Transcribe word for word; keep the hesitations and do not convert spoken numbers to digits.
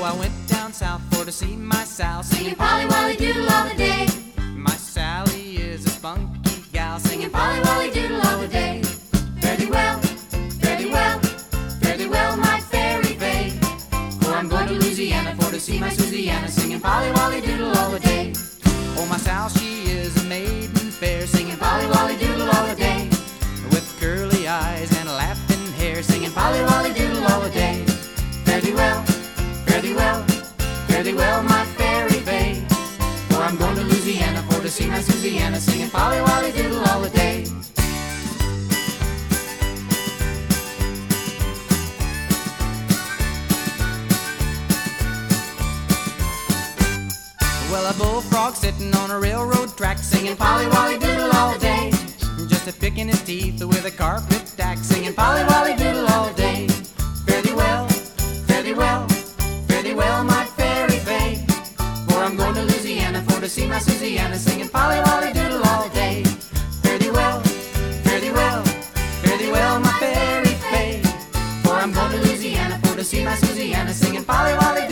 I went down south for to see my Sal, Singing Polly Wolly Doodle all the day. My Sally is a spunky gal, Singing Polly Wolly Doodle all the day. Fare thee well, fare thee well, fare thee well, my fairy fae. For I'm going to Louisiana for to see my Susiana, singing Polly Wolly Doodle all the day. Oh, my Sal, she is a maiden fair, Singing Polly Wolly Doodle all the day. with curly eyes and laughing hair, singing Polly Wolly Doodle all the day. Fare thee well, fare thee well, fare thee well, my fairy fae. For I'm going to Louisiana for to see my Susiana, singing Polly Wolly Doodle all the day. Well, a bullfrog sitting on a railroad track, singing Polly Wolly Doodle all the day. just a picking his teeth with a carpet tack, singing Polly Wolly Doodle all day. Fare thee well, fare thee well, fare thee well, my fairy fae. For I'm going to Louisiana for to see my Susiana, singing Polly Wolly Doodle all day. Fare thee well, fare thee well, fare thee well, my fairy fae. For I'm going to Louisiana for to see my Susiana, singing Polly Wolly Doodle all day.